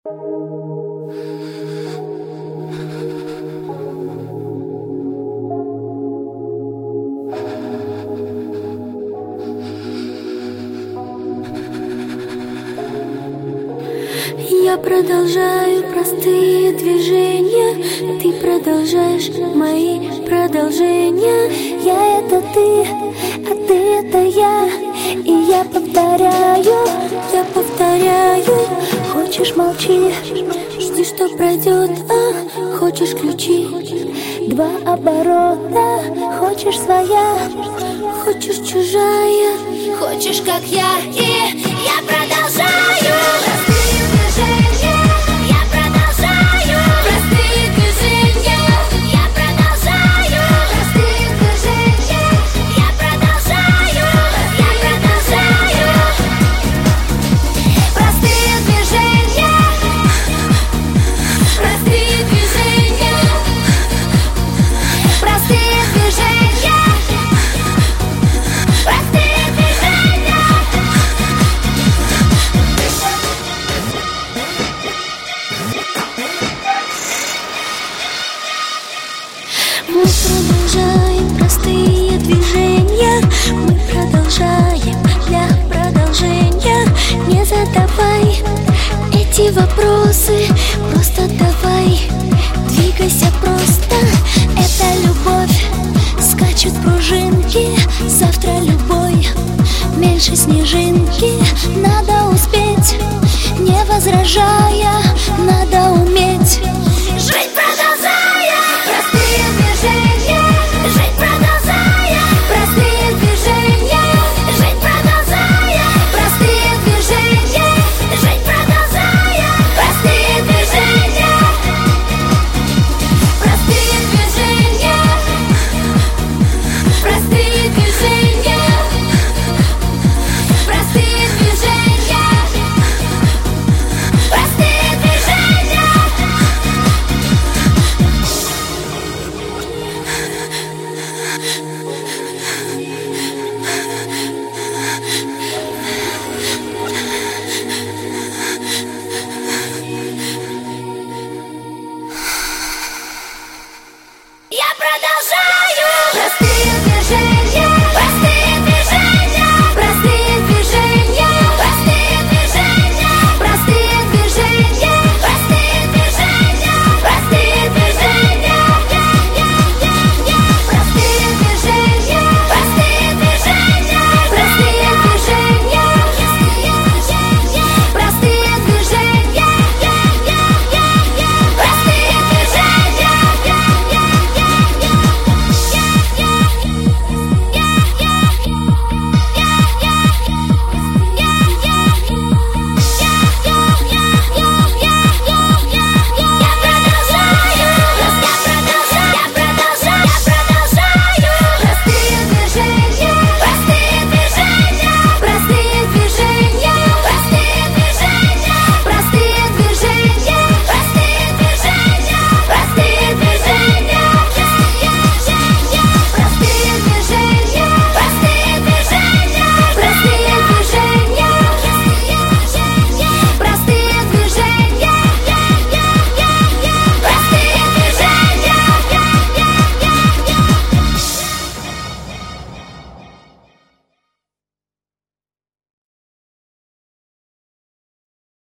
Я продолжаю простые движения, ты продолжаешь мои продолжения. Я — это ты, а ты — это я. И я повторяю. Хочешь — молчи, жди, что пройдет, хочешь — ключи. Два оборота, хочешь — своя, хочешь — чужая, хочешь — как я. И я продолжаю. Мы продолжаем простые движения, мы продолжаем для продолжения. Не задавай эти вопросы, просто давай, двигайся просто. Это любовь, скачут пружинки, завтра любой меньше снежинки. Надо успеть, не возражая,